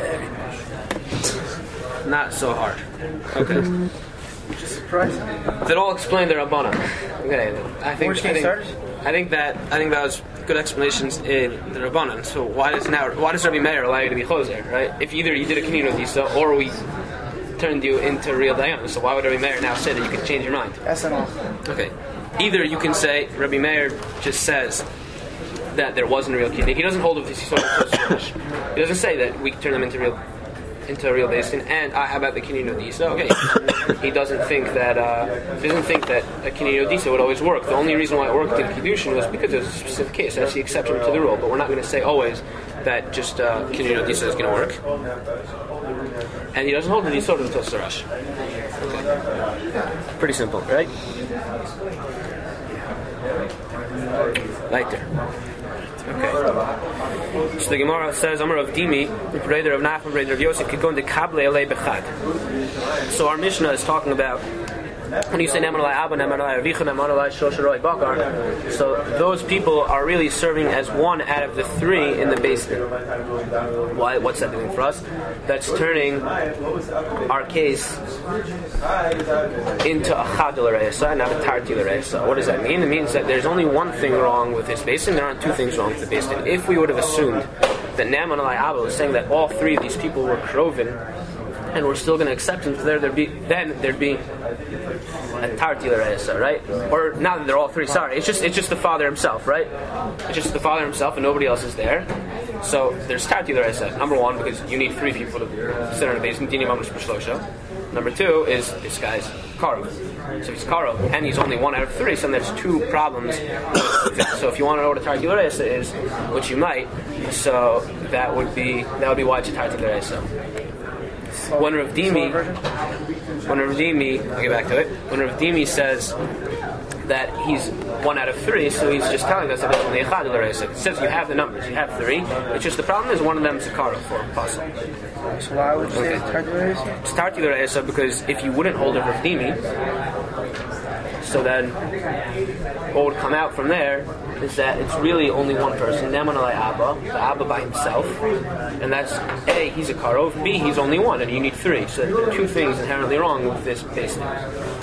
Not so hard. Okay.
Just surprising.
That all explain the Rabbanan. Okay, I think I think, I think that I think that was good explanations in the Rabbanan. So why does now why does Rabbi Meir allow you to be choser, right? If either you did a Kinino Disa or we turned you into real Dayan, so why would Rabbi Meir now say that you can change your mind?
S N L.
Okay, either you can say Rabbi Meir just says that there wasn't a real Kinino. He doesn't hold with this sort of He doesn't say that we turn them into real. into a real Beis Din, and uh, how about the Kinino Disa? Okay, he doesn't think that uh, he doesn't think that a Kinino Disa would always work. The only reason why it worked in Kiddushin was because it was a specific case. That's the exception to the rule. But we're not going to say always that just uh, Kinino Disa is going to work. And he doesn't hold the Yisod until Sarash. Okay, pretty simple, right? Right there. Okay. So the Gemara says, Amar of Dimi, Breder of Nachman, Breder of Yosef, could go into Kable Elei Bechad. So our Mishnah is talking about when you say Neman Alai Abba, Neman Alai Avicha, Neman Alai Shlosh Roi Bakar, so those people are really serving as one out of the three in the Beis Din. Why? What's that doing for us? That's turning our case into a Chad L'Reisa, not a Tarti L'Reisa. What does that mean? It means that there's only one thing wrong with this Beis Din. There aren't two things wrong with the Beis Din. If we would have assumed that Neman Alai Abba was saying that all three of these people were Krovin, and we're still going to accept him, there, there'd be, then there'd be a Tarti L'Reisa, right? Or now that they're all three, sorry, it's just it's just the father himself, right? It's just the father himself and nobody else is there. So there's Tarti L'Reisa, number one, because you need three people to sit on a base, Dini Mamras B'Shlosha. Number two is this guy's Karov. So he's Karov, and he's only one out of three, so there's two problems. So if you want to know what a Tarti L'Reisa is, which you might, so that would be that would be why it's a Tarti L'Reisa. When Rav Dimi, when Rav Dimi, I'll get back to it. When Rav Dimi says that he's one out of three, so he's just telling us that it's only a Chad L'Reisa. It says you have the numbers, you have three. It's just the problem is one of them is a Karo for a puzzle.
So why would you say it's Tarti L'Reisa?
It's Tarti L'Reisa because if you wouldn't hold a Rav Dimi, so then what would come out from there is that it's really only one person, Neman Alai Abba, the Abba by himself, and that's A, he's a Karov, B, he's only one, and you need three. So there are two things inherently wrong with this Beis Din.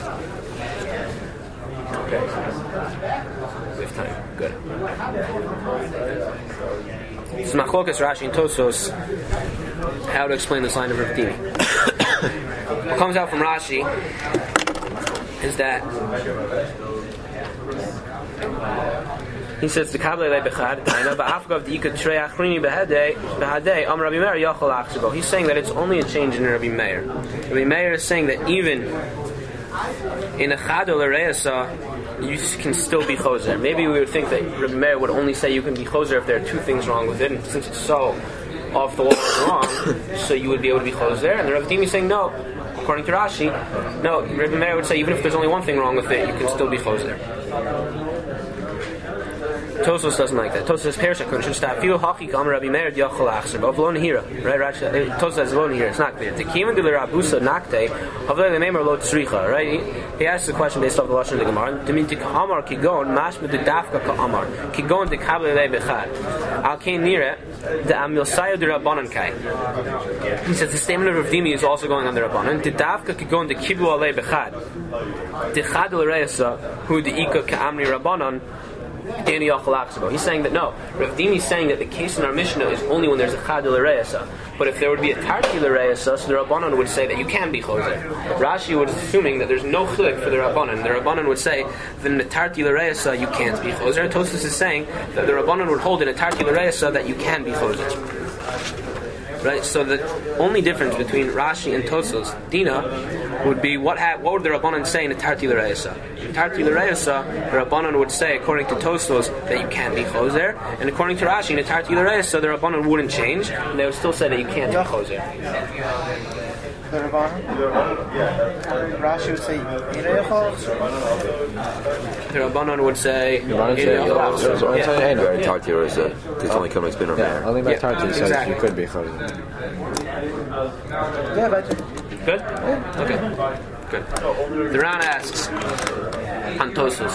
Okay. We have time. Good. This is Machlokas Rashi and Tosos, how to explain this line of Rav Dimi. What comes out from Rashi is that he says the Kabbalah Lei Bechad Taina Ba'afgav Dika Trei Achrini Behadei Behadei Am Rabbi Meir Yachol Achsebo. He's saying that it's only a change in Rabbi Meir. Rabbi Meir is saying that even in a Chad L'Reisa you can still be choser. Maybe we would think that Rabbi Meir would only say you can be choser if there are two things wrong with it, and since it's so off the wall and wrong, so you would be able to be choser. And the Rav Dimi is saying no. According to Rashi, no, Rabbi Meir would say even if there's only one thing wrong with it, you can still be choser. Tosos doesn't like that. Tosos says, "Persha kunshin stafilu haki kam Rabbi Meir diachol achser." But lo nehira, right? Rashi, Tosos says lo nehira. It's not clear. Tekiman de l'rabusa nakte havle lememer lo tzricha. Right? He, he asks the question based off the lashon of the Gemara. Demin tikamar kigon mashma de dafka ka'amar kigon de kabel lei bechad al kein nira de amilsayu de rabbanan kai. He says the statement of Rav Dimi is also going on the rabbanan. De dafka kigon de kibu alei bechad de chad l'reisa hu de ika ka'amri rabbanan. He's saying that no, Rav Dimi is saying that the case in our Mishnah is only when there's a Chad L'Reisa. But if there would be a Tarti L'Reisa, so the Rabbanan would say that you can be Choser. Rashi was assuming that there's no chilek for the Rabbanan. The Rabbanan would say that in the Tarti L'Reisa you can't be Choser. Tosfos is saying that the Rabbanan would hold in a Tarti L'Reisa that you can be Choser. Right, so the only difference between Rashi and Tosos, Dina, would be what ha- what would the Rabbanan say in a Tarti L'Reisa? In Tarti L'Reisa, the Rabbanan would say, according to Tosos, that you can't be Choser, and according to Rashi, in a Tarti L'Reisa, the Rabbanan wouldn't change, and they would still say that you can't be Choser.
The Rabbanon. Rashi would say Yireyachol.
The Rabbanon would say
Rabbanon say,
Yireyachol.
yeah, so- so-
Yeah.
so- I know.
Very tarty or is it? It's only coming spin or
Yeah,
mayor.
only by
Yeah,
Tarti says
exactly.
you could be chosen.
Yeah, but
Good? Okay. Good. The Ran asks on Tosfos,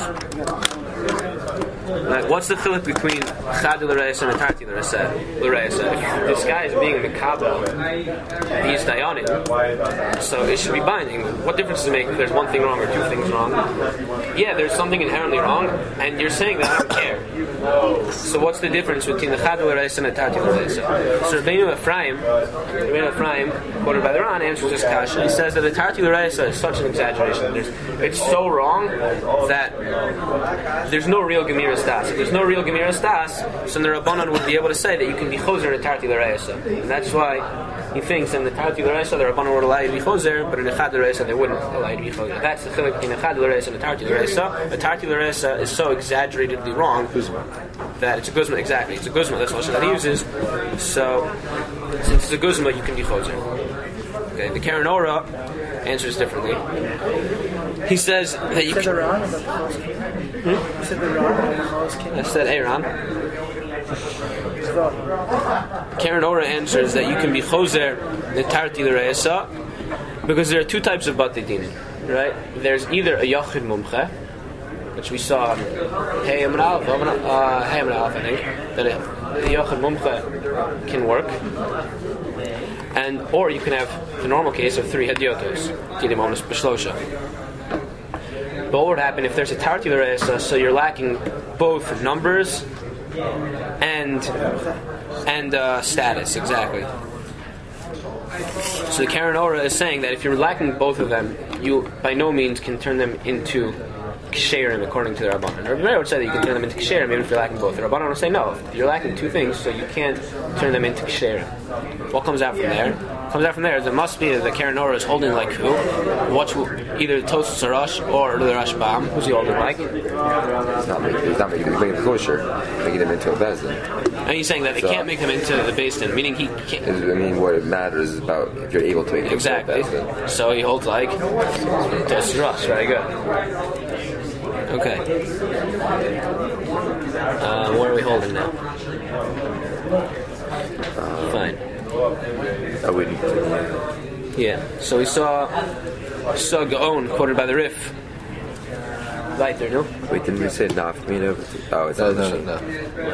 like, what's the chiluk between Chad l'Reisa and Tarti l'Reisa? L'Reisa. If this guy is being Mekabel, he's Dayanim, so it should be binding. What difference does it make if there's one thing wrong or two things wrong? Yeah, there's something inherently wrong, and you're saying that I don't care. So what's the difference between the Chad l'Reisa and the Tarti l'Reisa? So Rabbeinu Ephraim, Rabbeinu Ephraim, quoted by the Ran, answers this kasha. He says that the Tarti l'Reisa is such an exaggeration. There's, it's so wrong that there's no real Gemira Stas. If there's no real Gemira Stas, so the Rabbanon would be able to say that you can be choser in a Tarti l'Reisa. And that's why he thinks in the Tarti l'Reisa the Rabbanon would allow you to be choser, but in the Chad l'Reisa they wouldn't allow you to be choser. That's the chiluk between the Chad l'Reisa and the Tarti l'Reisa. The Tarti l'Reisa is so exaggeratedly wrong that it's a guzma. Exactly, it's a guzma. That's what that he uses. So since it's a guzma, you can be choser. Okay, the Karen Ora answers differently. He says that you
said the
can.
Ran. Hmm? You said the Ran and the Mos King.
I said Aaron. Karen Ora answers that you can be choser the Tarti l'Reisa because there are two types of Batei Din, right? There's either a Yachid Mumche, which we saw Hey Amar Aleph, uh, Hey Amar Aleph, I think, that a Yachid Mumche can work. And or you can have the normal case of three hadiotos, Tidimonis B'Shlosha. But what would happen if there's a Tarti l'Reisa, so you're lacking both numbers and and uh, status, exactly. So the Karen Ora is saying that if you're lacking both of them, you by no means can turn them into Ksherim according to the Rabbanon. The Rabbanon would say that you can turn them into Ksherim even if you're lacking both. The Rabbanon would say no, you're lacking two things, so you can't turn them into Ksherim. What comes out from there? Comes out from there, there must be that the Karen Ora is holding like who? What's either Tosfos Rosh or the Rashbam. Who's he holding like?
It's not making, it's not making, it's making it kosher, making them into a bezin.
And he's saying that they
So-
can't make them into the Beis Din, meaning he can't.
I mean, what it matters is about if you're able to make them
Exactly.
into a bezin.
So he holds like Tosfos Rosh. Very good. Okay. Uh, what are we holding now? Fine.
I wouldn't.
Yeah. So we saw saw Gaon quoted by the Rif. Right there, no?
Wait, didn't we say nafmina? Oh, it's
No,
not
no,
the
no.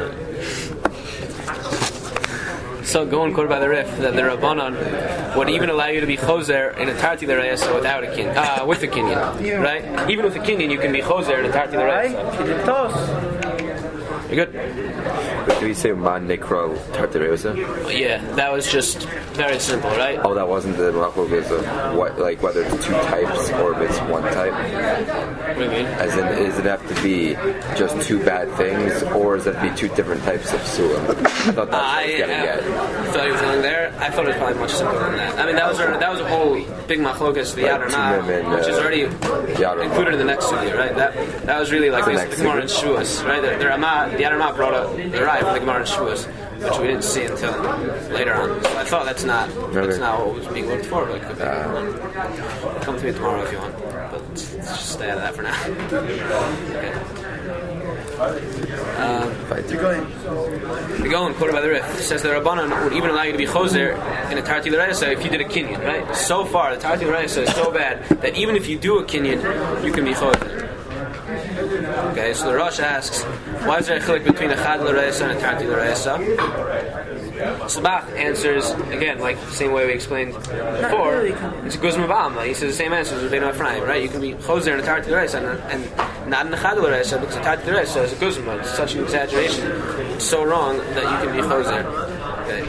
So Gaon quoted by the Rif that the Rabbanon would even allow you to be choser in a Tarti l'Reisa without a kinyan, uh, with a kinyan, right? Even with a kinyan, you can be choser in a Tarti
Right?
l'Reisa.
Tos.
You good?
Wait, did we say man nekro tartarosa?
Yeah, that was just very simple, right?
Oh, that wasn't the machlokas of what, like whether it's two types or if it's one type.
What do you mean?
As in, does it have to be just two bad things, or does it have to be two different types of sulam? I thought that's what I was
I
getting
uh,
at.
thought he was going there. I thought it was probably much simpler than that. I mean, that was a, that was a whole big machlokas, the
Right,
Yadarma,
Tumim and,
which is
uh,
already
Yadarma.
included in the next studio, right? That that was really like
The
the
next
Gemara and
studio.
Shavuos, right? The, the Rama, the Yadarma brought up the Rai from the Gemara and Shavuos, which we didn't see until later on. So I thought that's not that's not what was being looked for. But it could be. Come to me tomorrow if you want, but let's just stay out of that for now. Okay.
You're going.
The Gaon, quoted by the Rif, says the Rabbanan would even allow you to be choser in a Tarti l'Reisa if you did a kinyan, right? So far, the Tarti l'Reisa is so bad that even if you do a kinyan, you can be choser. Okay, so the Rosh asks, why is there a chiluk between a Chad l'Reisa and a Tarti l'Reisa? Sabach answers, again, like the same way we explained before, it's a Guzma Ba'alma. He says the same answer as Rabbeinu Ephraim, right? You can be choser in a Tarti l'Reisa and, and not in a Chad l'Reisa because a Tarti l'Reisa is a Guzma. It's such an exaggeration. It's so wrong that you can be choser. Okay.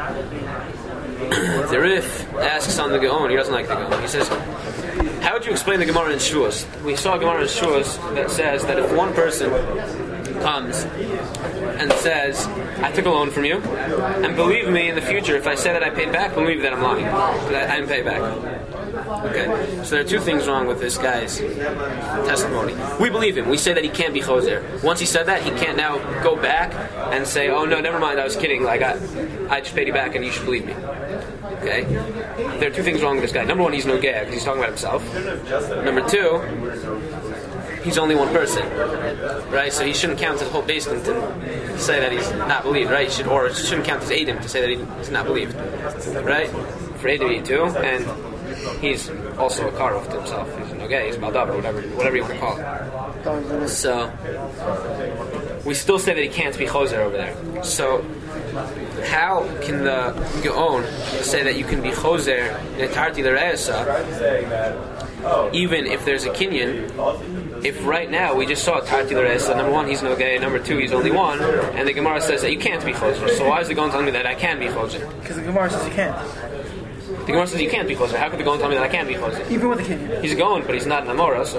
The Rif asks on the Gaon, he doesn't like the Gaon. He says, how would you explain the Gemara in Shavuos? We saw a Gemara in Shavuos that says that if one person comes and says, I took a loan from you, and believe me, in the future, if I say that I paid back, believe that I'm lying, that I didn't pay back. Okay, so there are two things wrong with this guy's testimony. We believe him. We say that he can't be choser. Once he said that, he can't now go back and say, oh no, never mind, I was kidding, like I, I just paid you back and you should believe me. Okay, there are two things wrong with this guy. Number one, he's no gay because he's talking about himself. Number two, he's only one person, right? So he shouldn't count his whole basement to say that he's not believed, right? He should, or shouldn't count his Adam to say that he's not believed, right? For Adam to be two, and he's also a karov to himself. He's no gay, he's baldab, or whatever, whatever you want to call it. So we still say that he can't be choser over there. So how can the Gaon say that you can be choser in a tarti l'reisa even if there's a kinyan? If right now we just saw tarti l'reisa, number one, he's no gay, number two, he's only one, and the Gemara says that you can't be choser. So why is the Gaon telling me that I can be choser?
Because the Gemara says you can't.
The Gemara says you can't be choser. How could the Gaon tell me that I can't be choser?
Even with the kinyan.
He's a Gaon, but he's not an Amora, so...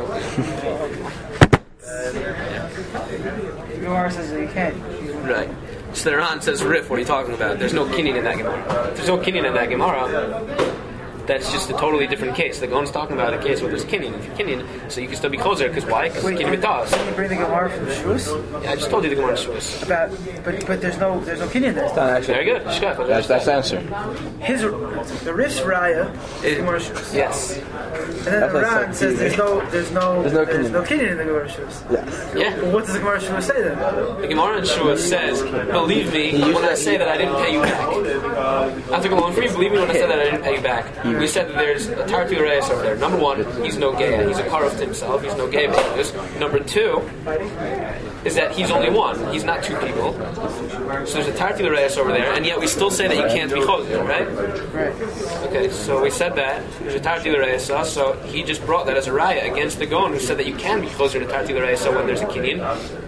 The Gemara says that you can't.
Right. So the Ran says, Rif, what are you talking about? There's no kinyan in that Gemara. If there's no kinyan in that Gemara, that's just a totally different case. The Gaon's talking about a case where there's kinyan. If you're kinyan, so you can still be choser, because why? Because kinyan mitas.
Can you bring the Gemara from Shavuos?
Yeah, I just told you the Gemara Shavuos.
About, but but there's no there's no kinyan there.
Very good. Shkaf.
That's, that's the answer.
His the Rif's raya is Gemara Shavuos.
Yes.
And then the Ran says there's no there's no
There's no
there's
kinyan.
no kinyan in the Gemara Shavuos.
Yes.
Yeah.
Well, what does the Gemara Shavuos say then?
The Gemara in Shavuos says, believe me when I say that I didn't pay you back. I took a loan for you. Believe me when I said that I didn't pay you back. We said that there's a Tartu Reis over there. Number one, he's no gay. He's a karov to himself. He's no gay business. Number two is that he's only one. He's not two people. So there's a Tartu Reis over there, and yet we still say that you can't be choser, right?
Right.
Okay, so we said that there's a Tartu Reis, so he just brought that as a raya against the Gaon who said that you can be choser to Tartu Reis when there's a kinyan.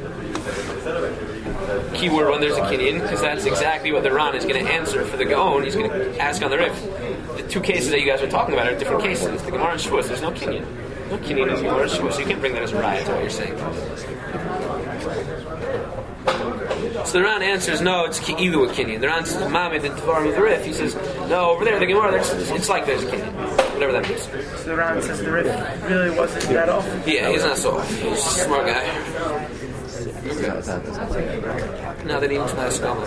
Keyword when there's a kinyan, because that's exactly what the Ran is going to answer for the Gaon. He's going to ask on the Rif. The two cases that you guys are talking about are different cases. The Gemara and Shavuos, there's no kinyan. No kinyan in the Gemara and Shavuos, so you can't bring that as a riot to what you're saying. So the Ran answers, no, it's either a kinyan. The Ran says, Mamid and Tvarim of the Rif. He says, no, over there, the Gemara, there's, it's like there's a kinyan. Whatever that means.
So the Ran says the Rif really wasn't that off.
Yeah, he's not so off. He's a smart guy. Now that he was not a scholar.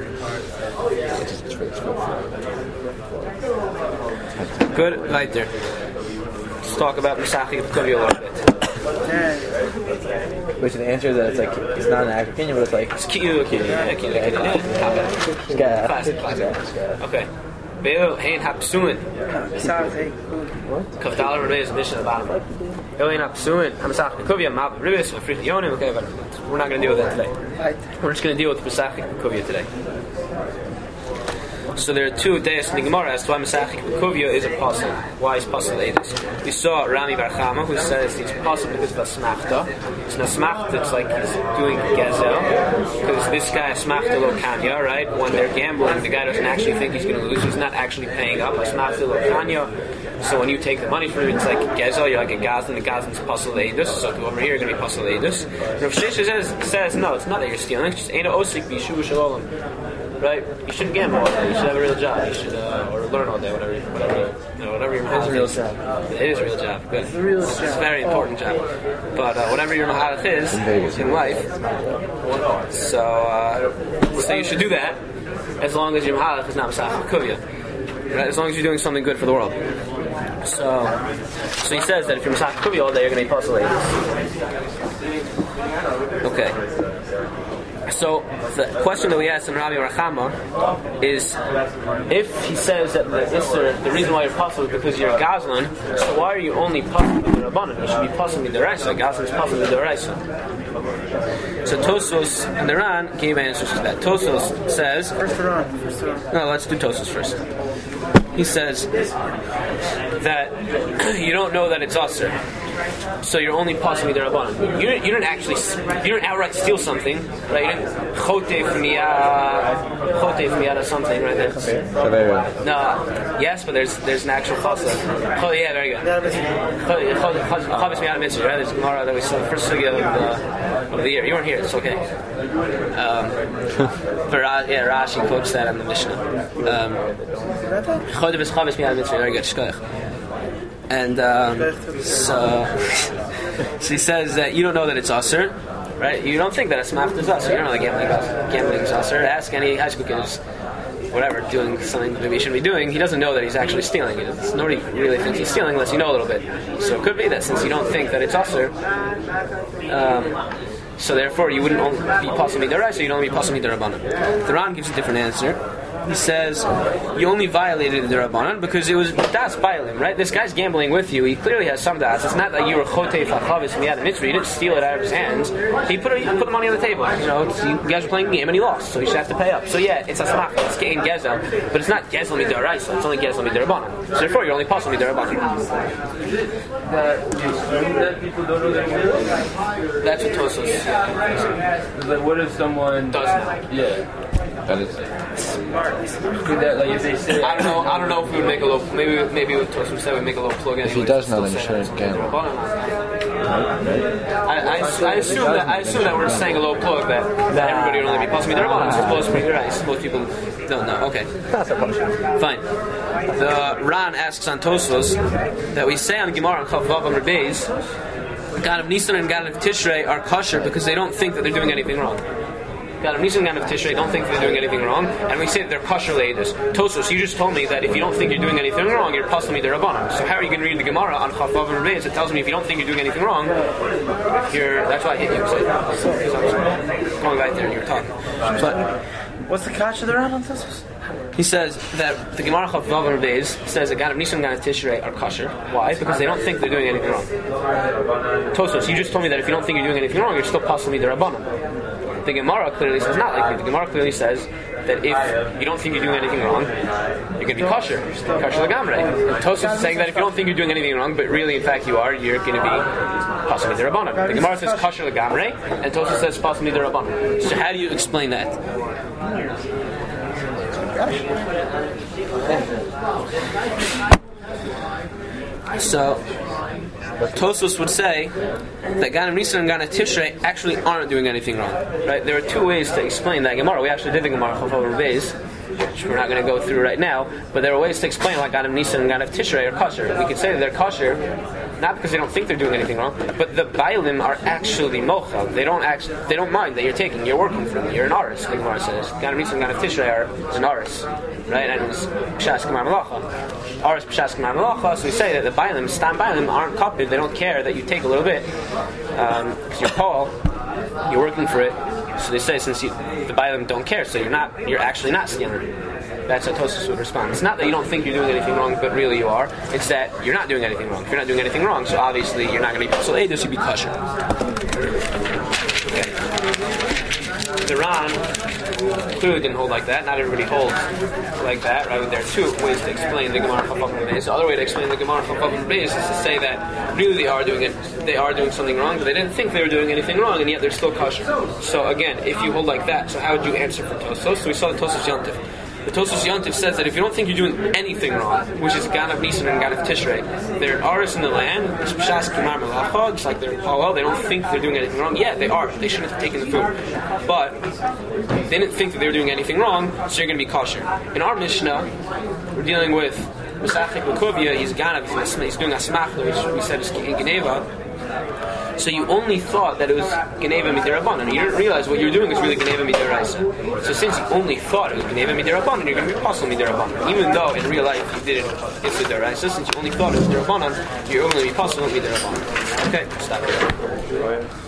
Good, right there. Let's talk about Masachik Kuvia a little bit.
Which the answer is that it's like it's not an actual opinion, but it's like
It's cute, cute, yeah, cute, cute, yeah. Classic, classic. Okay. Be'il hein hapsuin. Kavdala Rebbe is mission at the bottom. Be'il hein hapsuin. Masachik Kuvia, Mab Ribis, Frith Yonim. Okay, but we're not going to deal with that today. We're just going to deal with Masachik Kuvia today. So there are two days in the Gemara as to why Masachik Kuvia is a puzzle. Why is puzzle Edis? We saw Rami Bar Chama who says it's puzzle because of a smachta. It's no smachta, it's like he's doing gezel. Because this guy is smachta lo kanya, right? When they're gambling, the guy doesn't actually think he's going to lose. He's not actually paying up. A smachta lo kanya. So when you take the money from him, it's like gezel. You're like a gazlan. The gazlan's puzzle Edis. So over here, you're going to be puzzle Edis. Rav Shesha says, says, no, it's not that you're stealing. It's just Eina Osik Bishu Shalom. Right? You shouldn't gamble all day. You should have a real job. You should, uh, or learn all day, whatever, whatever, you know, whatever your mahalath is. It is a real job. Good. It's a real job. It's a very important job. But uh, whatever your mahalath is in life, so uh, so you should do that as long as your mahalath is not Masachik Kuvia. Right? As long as you're doing something good for the world. So, so he says that if you're Masachik Kuvia all day, you're going to be puzzle. Okay. So the question that we asked in Rabbi Rachama is, if he says that the Isser, the reason why you're puzzled is because you're a Gazlan, so why are you only puzzled with the Rabbanan? You should be puzzled with the Raisa. Gazlan is puzzled with the Raisa. So Tosos and the Ran gave answers to that. Tosos says,
First the Ran. First the Ran.
no, let's do Tosos first. He says that you don't know that it's Asr. So you're only possibly the Rabbanan. You didn't, you didn't actually, you didn't outright steal something, right? You didn't chotef miyad, chotef miyad or something, right? There's, no, yes, but there's there's an actual chasa. Oh yeah, very good. Chavis miyad mitzvah, right? There's a Gemara that we saw the first sugya of the, of the year. You weren't here, it's okay. Um, but yeah, Rashi quotes that in the Mishnah. Um, Chavis chavis miyad mitzvah, very good. Shkoyach. And um, so, so he says that you don't know that it's Asr, right? You don't think that a smachta is Asr. You don't know that gambling, gambling is Asr. Ask any high school kids. whatever, doing something maybe he shouldn't be doing, he doesn't know that he's actually stealing. He doesn't- Nobody really thinks he's stealing unless you know a little bit. So it could be that since you don't think that it's usher, um, so therefore you wouldn't only be possibly midaraisa, so you'd only be possibly midarabanan. The Ran gives a different answer. He says you only violated the Rabbanan because it was das bailim, right? This guy's gambling with you. He clearly has some das. It's not that you were chotei fachavis and he had a mitzvah. You didn't steal it out of his hands. He put he put the money on the table. You know, it's, you guys were playing a game and he lost, so he should have to pay up. So yeah, it's a smach. It's getting gezel, but it's not gezel midaraisa. It's only gezel midarabanan. So therefore, you're only possible midarabanan.
That people don't know their mitzvah.
That's what Tosos.
It's like, what if someone
Doesn't.
Yeah.
That is
Could that, like, if they say,
I don't know. I don't know if we would make a little. Maybe maybe with Tosos said we'd make a little plug in.
If he does know, then he shouldn't gamble.
I, I, I assume that I assume that we're saying a low plug that, that everybody would only be possibly their bonus. It's supposed to be your ice. Most people don't know. Okay, fine. The Ran asks on Tosos that we say on Gemara and Chav Vav Amar Beis, God of Nisan and God of Tishrei are kosher because they don't think that they're doing anything wrong. God of Nisan and God of Tishrei don't think they're doing anything wrong, and we say that they're kosher leidus. Tosos, you just told me that if you don't think you're doing anything wrong, you're possibly the Rabbanan. So how are you going to read the Gemara on Chav Vav Amar Beis? It tells me if you don't think you're doing anything wrong, you're. That's why I hit you. So, so going back there, you're talking. But
What's the kasha they're on on Tosos?
he says that the Gemara Chav Vav Amar Beis says that God of Nisan and God of Tishrei are kosher. Why? Because they don't think they're doing anything wrong. Tosos, you just told me that if you don't think you're doing anything wrong, you're still possibly the Rabbanan. The Gemara clearly says not like you. The Gemara clearly says that if you don't think you're doing anything wrong, you're going to be kosher. Kosher lagamrei. Tosos is saying that if you don't think you're doing anything wrong, but really in fact you are, you're going to be possibly the Rabbanan. The Gemara says kosher lagamrei, and Tosos says possibly the Rabbanan. So how do you explain that? So Tosos would say that Gan of Nisan and Gan of Tishrei actually aren't doing anything wrong. Right? There are two ways to explain that Gemara. We actually did the Gemara Chav Vav Amar Beis, which we're not going to go through right now, but there are ways to explain why Gan of Nisan and Gan of Tishrei are kosher. We could say that they're kosher not because they don't think they're doing anything wrong, but the bailim are actually mochel. They don't actually, they don't mind that you're taking, you're working for them. You're an aris, the Gemara says. Gan of Nisan and Gan of Tishrei are an aris, right? And it's pshas k'mar malacha. Aris pshas k'mar malacha. So we say that the bailim, stam bailim, aren't kapid. They don't care that you take a little bit because um, you're Paul, you're working for it. So they say since you, the bailim don't care, so you're not, you're actually not stealing. That's how Tosos would respond. It's not that you don't think you're doing anything wrong, but really you are. It's that you're not doing anything wrong. If you're not doing anything wrong, so obviously you're not going to be. So Eidos, you'd be kosher. Okay. The Ran clearly didn't hold like that. Not everybody holds like that. Right? There are two ways to explain the Gemara Chav Vav Amar Beis. The other way to explain the Gemara Chav Vav Amar Beis is to say that really they are doing it. They are doing something wrong, but they didn't think they were doing anything wrong, and yet they're still kosher. So again, if you hold like that, so how would you answer for Tosos? So we saw the Tosos Yontif. The Tosos Yontif says that if you don't think you're doing anything wrong, which is Gan of Nisan and Gan of Tishrei, they're aris in the land, it's pshas k'mar malacha, just like they're in Palel, they don't think they're doing anything wrong. Yeah, they are. They shouldn't have taken the food. But they didn't think that they were doing anything wrong, so you're going to be kosher. In our Mishnah, we're dealing with Mesachik L'Kovia, he's Gan of, he's doing Asmachta, which we said is in Geneva. So you only thought that it was Geneva Midirabanan. You didn't realize what you were doing was really Geneva Midiraisa. So since you only thought it was Geneva Midirabanan, you're going to be Apostle Midirabanan. Even though in real life you did it it's Midiraisa, since you only thought it was Midirabanan, you're only going to be Apostle Midirabanan. Okay, stop here.